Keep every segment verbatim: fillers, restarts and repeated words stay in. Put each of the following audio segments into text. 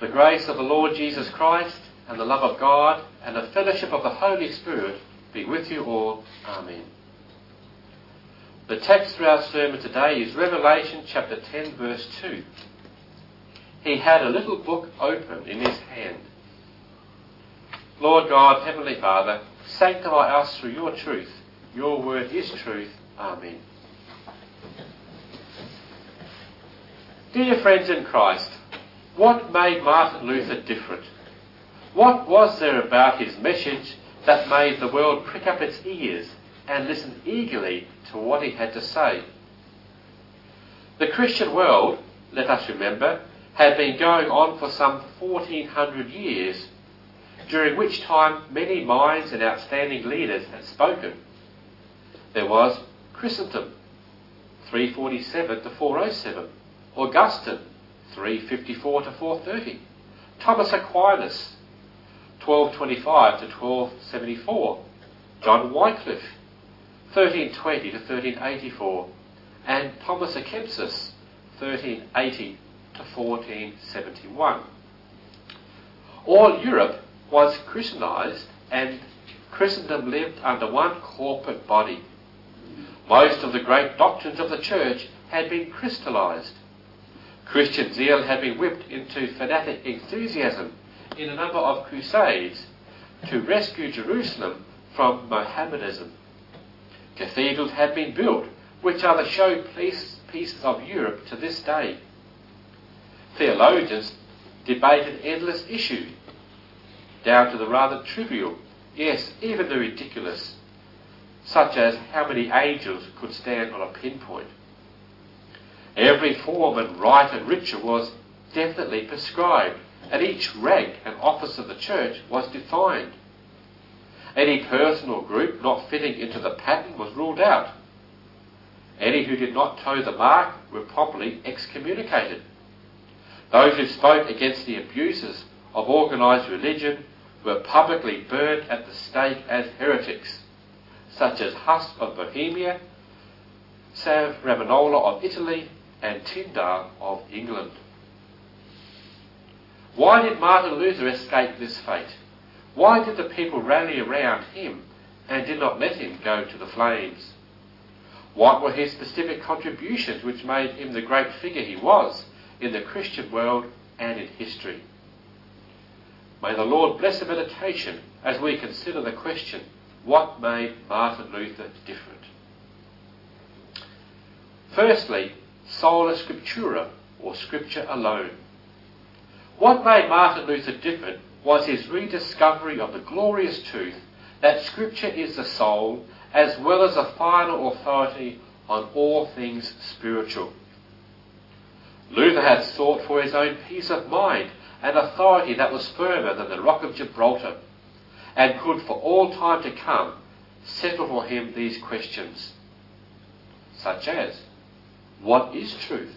The grace of the Lord Jesus Christ and the love of God and the fellowship of the Holy Spirit be with you all. Amen. The text for our sermon today is Revelation chapter ten verse two. He had a little book open in his hand. Lord God, Heavenly Father, sanctify us through your truth. Your word is truth. Amen. Dear friends in Christ, what made Martin Luther different? What was there about his message that made the world prick up its ears and listen eagerly to what he had to say? The Christian world, let us remember, had been going on for some fourteen hundred years, during which time many minds and outstanding leaders had spoken. There was Chrysostom, three forty-seven to four oh seven, Augustine, three fifty-four to four thirty, Thomas Aquinas, twelve twenty-five to twelve seventy-four, John Wycliffe, thirteen twenty to thirteen eighty-four, and Thomas à Kempis, thirteen eighty to fourteen seventy-one. All Europe was Christianized, and Christendom lived under one corporate body. Most of the great doctrines of the church had been crystallized. Christian zeal had been whipped into fanatic enthusiasm in a number of crusades to rescue Jerusalem from Mohammedanism. Cathedrals had been built, which are the showpieces of Europe to this day. Theologians debated endless issues, down to the rather trivial, yes, even the ridiculous, such as how many angels could stand on a pinpoint. Every form and rite and ritual was definitely prescribed, and each rank and office of the church was defined. Any person or group not fitting into the pattern was ruled out. Any who did not toe the mark were promptly excommunicated. Those who spoke against the abuses of organised religion were publicly burned at the stake as heretics, such as Huss of Bohemia, Savonarola of Italy, and Tyndale of England. Why did Martin Luther escape this fate? Why did the people rally around him and did not let him go to the flames? What were his specific contributions which made him the great figure he was in the Christian world and in history? May the Lord bless the meditation as we consider the question, what made Martin Luther different? Firstly, sola scriptura, or scripture alone. What made Martin Luther different was his rediscovery of the glorious truth that scripture is the soul as well as a final authority on all things spiritual. Luther had sought for his own peace of mind and authority that was firmer than the rock of Gibraltar, and could for all time to come settle for him these questions, such as, what is truth?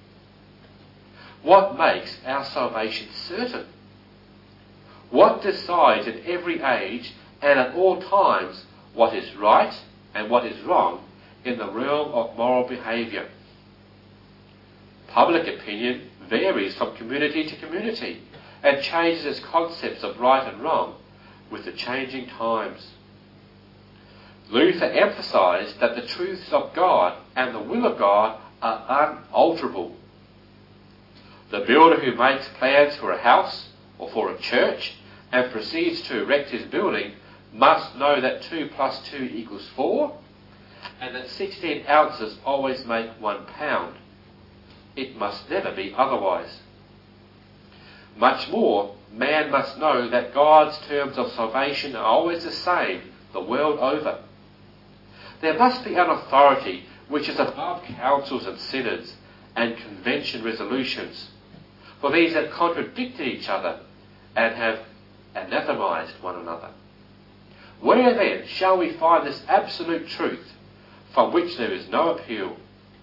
What makes our salvation certain? What decides in every age and at all times what is right and what is wrong in the realm of moral behaviour? Public opinion varies from community to community and changes its concepts of right and wrong with the changing times. Luther emphasised that the truths of God and the will of God are unalterable. The builder who makes plans for a house or for a church and proceeds to erect his building must know that two plus two equals four, and that sixteen ounces always make one pound. It must never be otherwise. Much more, man must know that God's terms of salvation are always the same the world over. There must be an authority which is above councils and synods and convention resolutions, for these have contradicted each other and have anathematized one another. Where then shall we find this absolute truth from which there is no appeal?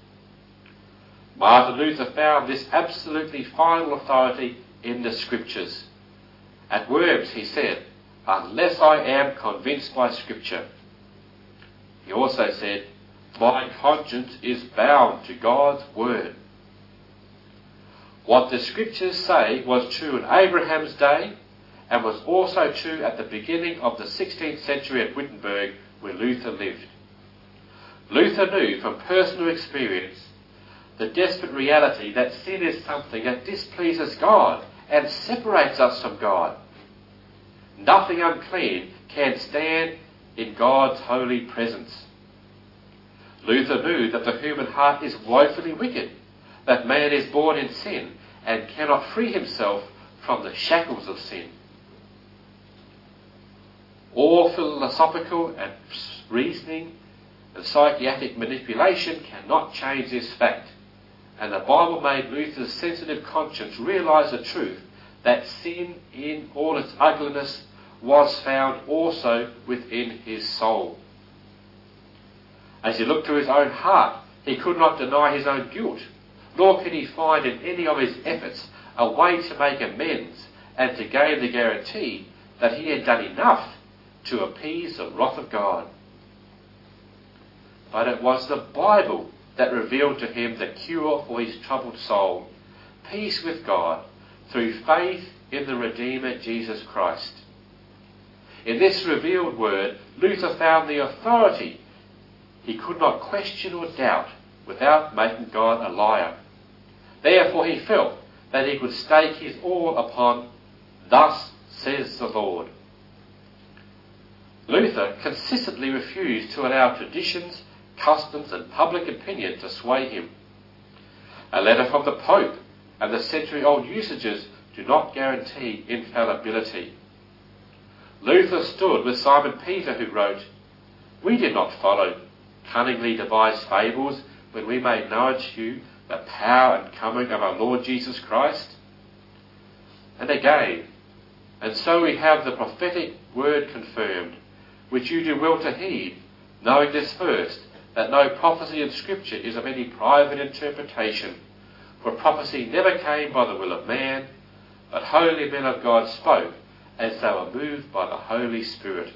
Martin Luther found this absolutely final authority in the Scriptures. At Worms he said, unless I am convinced by Scripture. He also said, my conscience is bound to God's word. What the scriptures say was true in Abraham's day and was also true at the beginning of the sixteenth century at Wittenberg, where Luther lived. Luther knew from personal experience the desperate reality that sin is something that displeases God and separates us from God. Nothing unclean can stand in God's holy presence. Luther knew that the human heart is woefully wicked, that man is born in sin and cannot free himself from the shackles of sin. All philosophical and reasoning and psychiatric manipulation cannot change this fact, and the Bible made Luther's sensitive conscience realise the truth that sin in all its ugliness was found also within his soul. As he looked to his own heart, he could not deny his own guilt, nor could he find in any of his efforts a way to make amends and to gain the guarantee that he had done enough to appease the wrath of God. But it was the Bible that revealed to him the cure for his troubled soul, peace with God through faith in the Redeemer Jesus Christ. In this revealed word, Luther found the authority he could not question or doubt without making God a liar. Therefore he felt that he could stake his all upon, "Thus says the Lord." Luther consistently refused to allow traditions, customs and public opinion to sway him. A letter from the Pope and the century-old usages do not guarantee infallibility. Luther stood with Simon Peter, who wrote, "We did not follow cunningly devised fables when we made known to you the power and coming of our Lord Jesus Christ." And again, "And so we have the prophetic word confirmed, which you do well to heed, knowing this first, that no prophecy in Scripture is of any private interpretation, for prophecy never came by the will of man, but holy men of God spoke as they were moved by the Holy Spirit."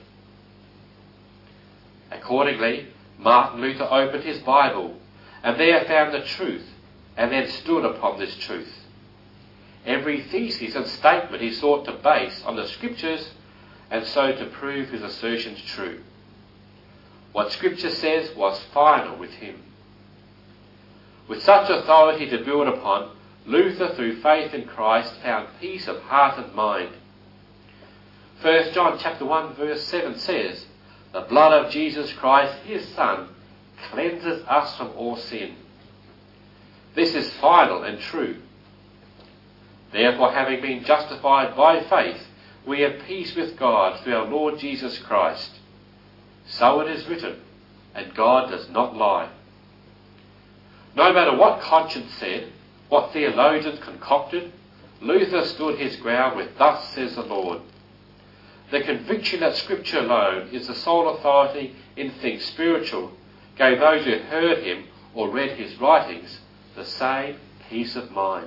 Accordingly, Martin Luther opened his Bible, and there found the truth, and then stood upon this truth. Every thesis and statement he sought to base on the Scriptures, and so to prove his assertions true. What Scripture says was final with him. With such authority to build upon, Luther, through faith in Christ, found peace of heart and mind. First John chapter one verse seven says, "The blood of Jesus Christ, his Son, cleanses us from all sin." This is final and true. Therefore, having been justified by faith, we have peace with God through our Lord Jesus Christ. So it is written, and God does not lie. No matter what conscience said, what theologians concocted, Luther stood his ground with "Thus says the Lord." The conviction that Scripture alone is the sole authority in things spiritual gave those who heard him or read his writings the same peace of mind.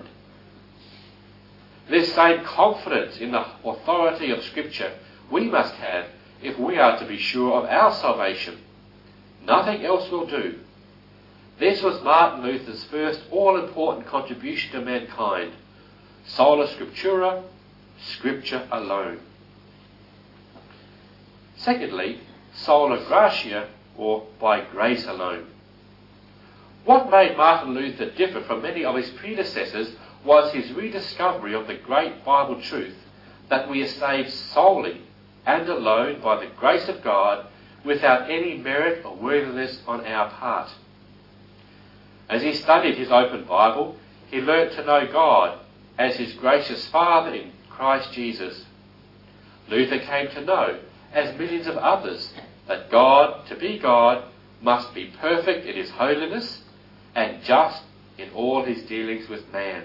This same confidence in the authority of Scripture we must have if we are to be sure of our salvation. Nothing else will do. This was Martin Luther's first all-important contribution to mankind. Sola Scriptura, Scripture alone. Secondly, sola gratia, or by grace alone. What made Martin Luther differ from many of his predecessors was his rediscovery of the great Bible truth that we are saved solely and alone by the grace of God without any merit or worthiness on our part. As he studied his open Bible, he learnt to know God as his gracious Father in Christ Jesus. Luther came to know, as millions of others, that God, to be God, must be perfect in his holiness and just in all his dealings with man.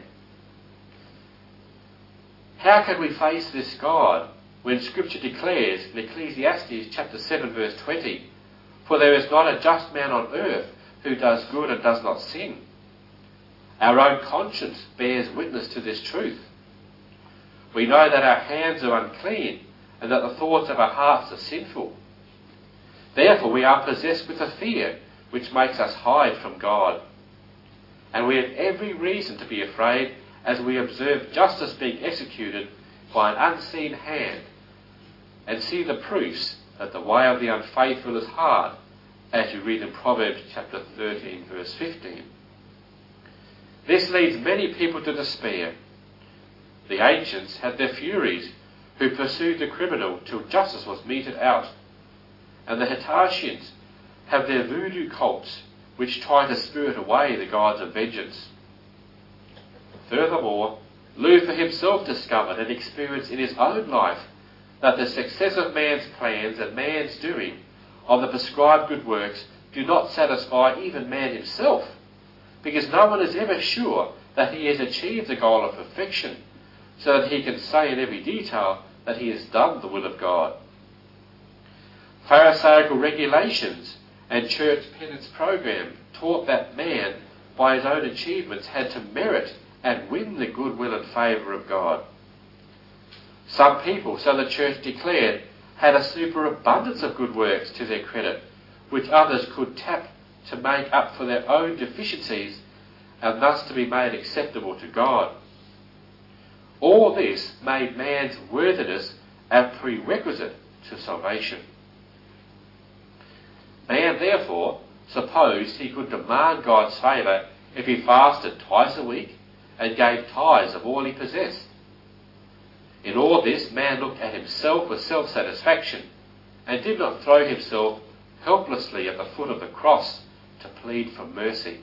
How can we face this God when Scripture declares in Ecclesiastes chapter seven verse twenty, "For there is not a just man on earth who does good and does not sin"? Our own conscience bears witness to this truth. We know that our hands are unclean and that the thoughts of our hearts are sinful. Therefore we are possessed with a fear which makes us hide from God. And we have every reason to be afraid as we observe justice being executed by an unseen hand, and see the proofs that the way of the unfaithful is hard, as you read in Proverbs chapter thirteen, verse fifteen. This leads many people to despair. The ancients had their Furies, who pursued the criminal till justice was meted out, and the Hitachians have their voodoo cults, which try to spirit away the gods of vengeance. Furthermore, Luther himself discovered and experienced in his own life that the success of man's plans and man's doing of the prescribed good works do not satisfy even man himself, because no one is ever sure that he has achieved the goal of perfection, so that he can say in every detail that he has done the will of God. Pharisaical regulations and church penance program taught that man, by his own achievements, had to merit and win the goodwill and favour of God. Some people, so the church declared, had a superabundance of good works to their credit, which others could tap to make up for their own deficiencies, and thus to be made acceptable to God. All this made man's worthiness a prerequisite to salvation. Man, therefore, supposed he could demand God's favour if he fasted twice a week and gave tithes of all he possessed. In all this, man looked at himself with self-satisfaction and did not throw himself helplessly at the foot of the cross to plead for mercy.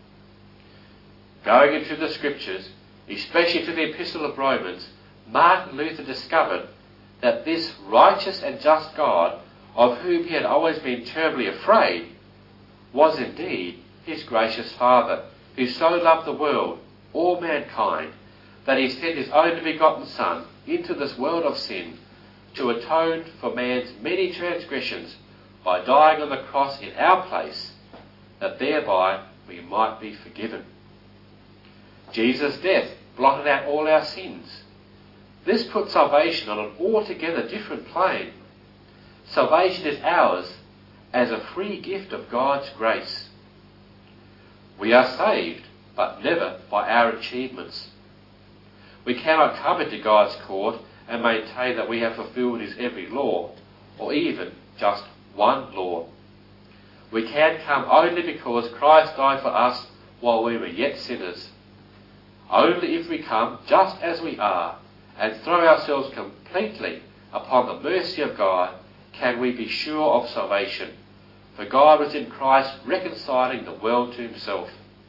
Going into the Scriptures, especially to the Epistle of Romans, Martin Luther discovered that this righteous and just God, of whom he had always been terribly afraid, was indeed his gracious Father, who so loved the world, all mankind, that he sent his only begotten Son into this world of sin to atone for man's many transgressions by dying on the cross in our place, that thereby we might be forgiven. Jesus' death blotted out all our sins. This put salvation on an altogether different plane. Salvation is ours as a free gift of God's grace. We are saved, but never by our achievements. We cannot come into God's court and maintain that we have fulfilled his every law, or even just one law. We can come only because Christ died for us while we were yet sinners. Only if we come just as we are and throw ourselves completely upon the mercy of God can we be sure of salvation, for God was in Christ reconciling the world to himself.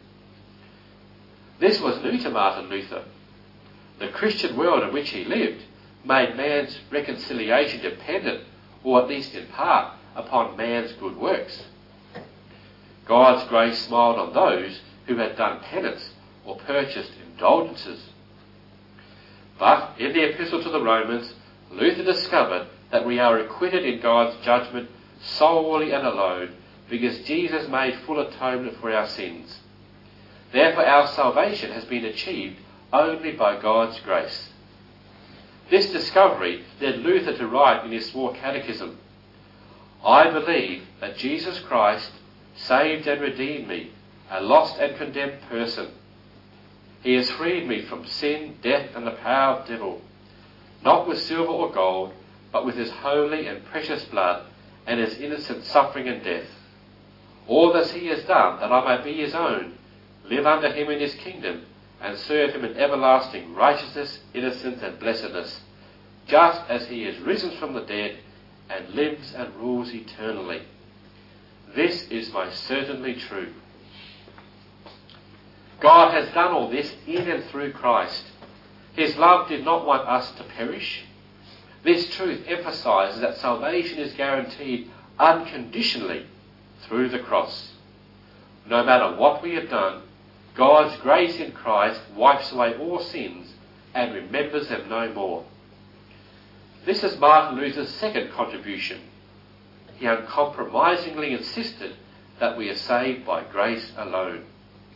This was new to Martin Luther. The Christian world in which he lived made man's reconciliation dependent, or at least in part, upon man's good works. God's grace smiled on those who had done penance or purchased indulgences. But in the Epistle to the Romans, Luther discovered that we are acquitted in God's judgment solely and alone because Jesus made full atonement for our sins. Therefore our salvation has been achieved only by God's grace. This discovery led Luther to write in his small catechism, "I believe that Jesus Christ saved and redeemed me, a lost and condemned person. He has freed me from sin, death, and the power of the devil, not with silver or gold, but with his holy and precious blood and his innocent suffering and death. All this he has done that I may be his own, live under him in his kingdom, and serve him in everlasting righteousness, innocence, and blessedness, just as he is risen from the dead and lives and rules eternally. This is most certainly true." God has done all this in and through Christ. His love did not want us to perish. This truth emphasises that salvation is guaranteed unconditionally through the cross. No matter what we have done, God's grace in Christ wipes away all sins and remembers them no more. This is Martin Luther's second contribution. He uncompromisingly insisted that we are saved by grace alone.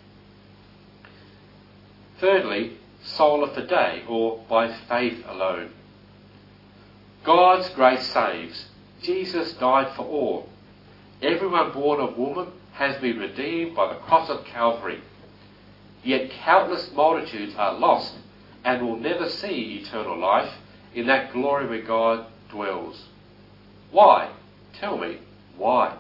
Thirdly, sola fide, or by faith alone. God's grace saves. Jesus died for all. Everyone born of woman has been redeemed by the cross of Calvary. yet countless multitudes are lost and will never see eternal life in that glory where God dwells. Why? Tell me, why?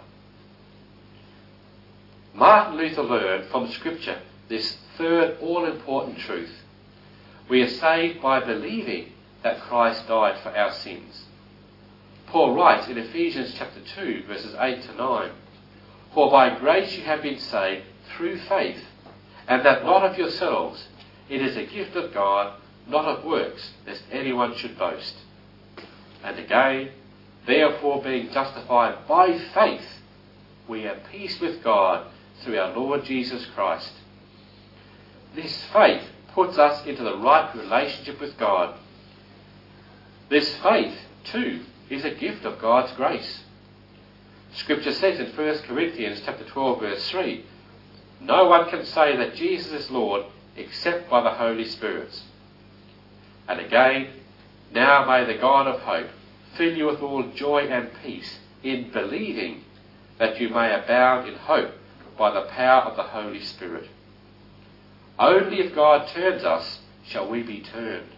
Martin Luther learned from Scripture this third all-important truth. We are saved by believing that Christ died for our sins. Paul writes in Ephesians chapter two, verses eight to nine, "For by grace you have been saved through faith, and that not of yourselves. It is a gift of God, not of works, lest anyone should boast." And again, "Therefore being justified by faith, we have peace with God through our Lord Jesus Christ." This faith puts us into the right relationship with God. This faith, too, is a gift of God's grace. Scripture says in First Corinthians chapter twelve, verse three, "No one can say that Jesus is Lord except by the Holy Spirit." And again, "Now may the God of hope fill you with all joy and peace in believing, that you may abound in hope by the power of the Holy Spirit." Only if God turns us shall we be turned.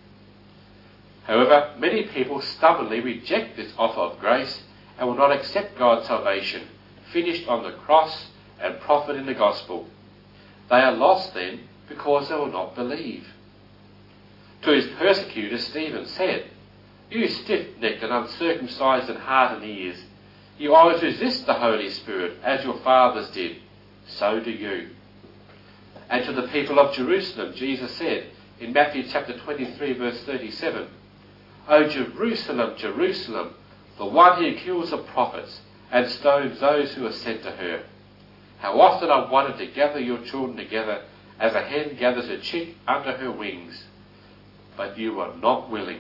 However, many people stubbornly reject this offer of grace and will not accept God's salvation, finished on the cross and profit in the gospel. They are lost then because they will not believe. To his persecutors, Stephen said, "You stiff-necked and uncircumcised in heart and ears, you always resist the Holy Spirit, as your fathers did. So do you." And to the people of Jerusalem, Jesus said in Matthew chapter twenty-three, verse thirty-seven, "O Jerusalem, Jerusalem, the one who kills the prophets and stones those who are sent to her. How often I wanted to gather your children together as a hen gathers her chick under her wings, but you were not willing."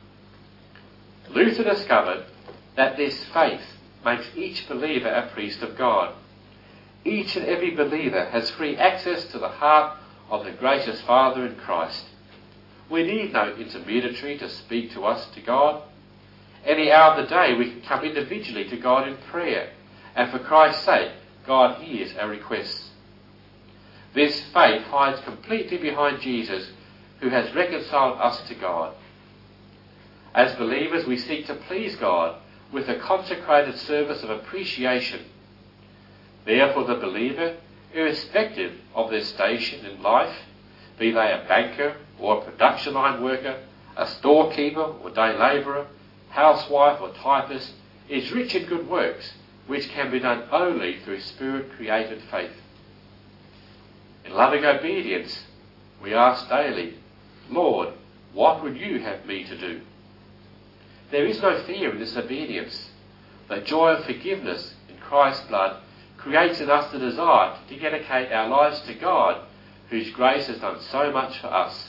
Luther discovered that this faith makes each believer a priest of God. Each and every believer has free access to the heart of the gracious Father in Christ. We need no intermediary to speak to us to God. Any hour of the day we can come individually to God in prayer, and for Christ's sake, God hears our requests. This faith hides completely behind Jesus, who has reconciled us to God. As believers, we seek to please God with a consecrated service of appreciation. Therefore, the believer, irrespective of their station in life, be they a banker or a production line worker, a storekeeper or day labourer, housewife or typist, is rich in good works, which can be done only through Spirit-created faith. In loving obedience, we ask daily, "Lord, what would you have me to do?" There is no fear in this obedience. The joy of forgiveness in Christ's blood creates in us the desire to dedicate our lives to God, whose grace has done so much for us.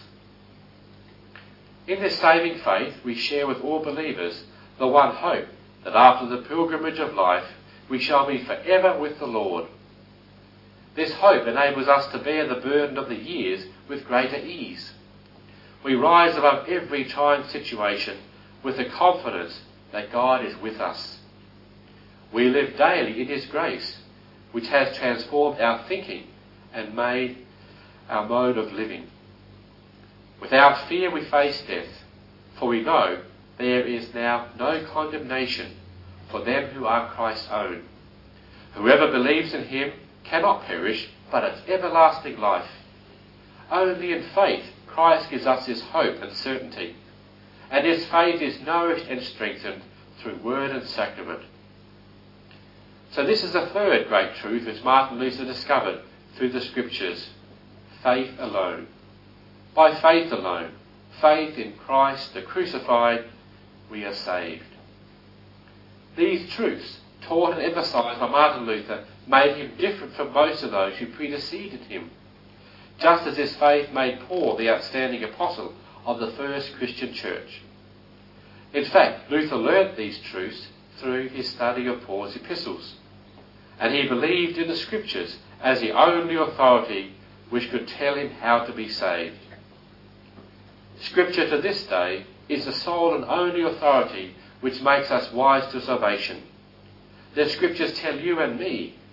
In this saving faith, we share with all believers the one hope that after the pilgrimage of life, we shall be forever with the Lord. This hope enables us to bear the burden of the years with greater ease. We rise above every trying situation with the confidence that God is with us. We live daily in His grace, which has transformed our thinking and made our mode of living. Without fear we face death, for we know there is now no condemnation for them who are Christ's own. Whoever believes in Him cannot perish, but has everlasting life. Only in faith Christ gives us His hope and certainty, and His faith is nourished and strengthened through word and sacrament. So this is the third great truth which Martin Luther discovered through the Scriptures: faith alone. By faith alone, faith in Christ the crucified, we are saved. These truths, taught and emphasised by Martin Luther, made him different from most of those who preceded him, just as his faith made Paul the outstanding apostle of the first Christian church. In fact, Luther learnt these truths through his study of Paul's epistles, and he believed in the Scriptures as the only authority which could tell him how to be saved. Scripture to this day is the sole and only authority which makes us wise to salvation. The Scriptures tell you and me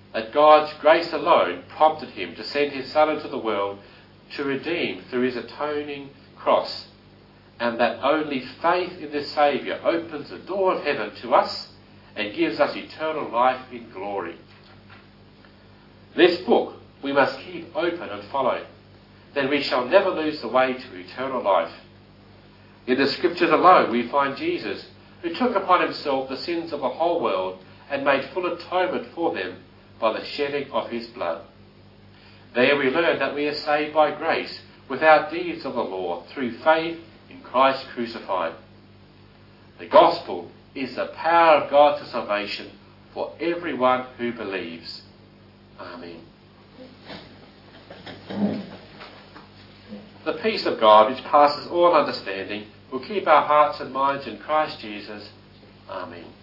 that God's grace alone prompted him to send his Son into the world to redeem through his atoning cross, and that only faith in the Saviour opens the door of heaven to us and gives us eternal life in glory. This book we must keep open and follow, then we shall never lose the way to eternal life. In the Scriptures alone we find Jesus, who took upon himself the sins of the whole world and made full atonement for them by the shedding of his blood. There we learn that we are saved by grace, without deeds of the law, through faith in Christ crucified. The gospel is the power of God to salvation for everyone who believes. Amen. The peace of God, which passes all understanding, will keep our hearts and minds in Christ Jesus. Amen.